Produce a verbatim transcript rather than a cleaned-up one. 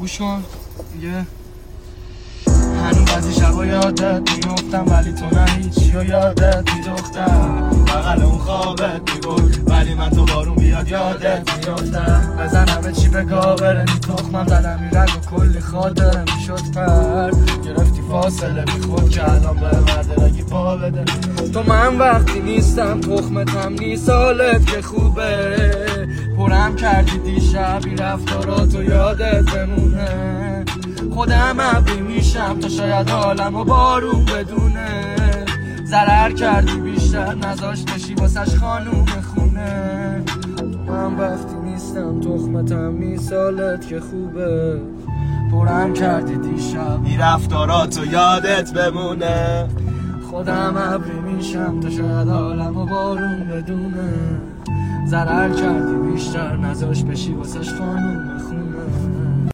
گوش کن دیگه. هنو بعضی شبا یادت میفتم ولی تو نه هیچی و یادت میدختم. بغل اون خوابت میبود ولی من تو بارون بیاد یادت میفتم. بزن همه چی به گاوره نی تخمم زدم این رگ و کلی خاطره میشد پر. گرفتی فاصله میخود که الان به مرد رگی پا بده. تو من وقتی نیستم تخمتم نیست حالت که خوبه. پرم کردی دیشب این رفتارات و یادت بمونه. خودم ابری میشم تا شاید حالم و بارون بدونه. ضرر کردی بیشتر نذاش بشی واسش خانوم خونه. من وقتی نیستم تخمتم نیست حالت که خوبه. پرم کردی دیشب این رفتارات و یادت بمونه. خودم ابری میشم تا شاید حالم و بارون بدونه. ضرر کردی بیشتر نذاش بشی واسش خانوم خونه.